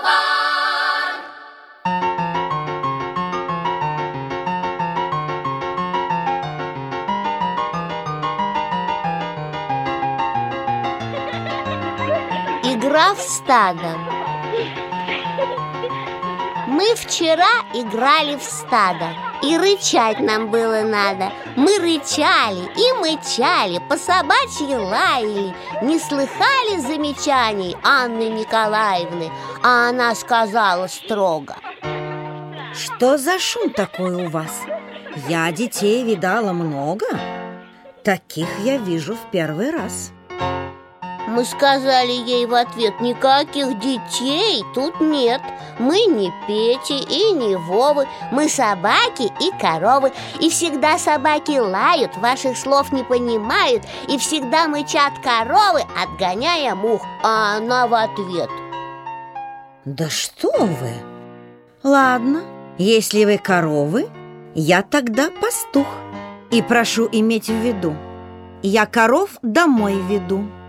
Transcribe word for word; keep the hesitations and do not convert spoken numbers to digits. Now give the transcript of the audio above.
Игра в стадо. Мы вчера играли в стадо, и рычать нам было надо. Мы рычали и мычали, по собачьи лаяли. Не слыхали замечаний Анны Николаевны, а она сказала строго: что за шум такой у вас? Я детей видала много. Таких я вижу в первый раз. Мы сказали ей в ответ: никаких детей тут нет. Мы не Пети и не Вовы. Мы собаки и коровы. И всегда собаки лают, ваших слов не понимают. И всегда мычат коровы, отгоняя мух. А она в ответ: да что вы! Ладно, если вы коровы, я тогда пастух. И прошу иметь в виду, я коров домой веду.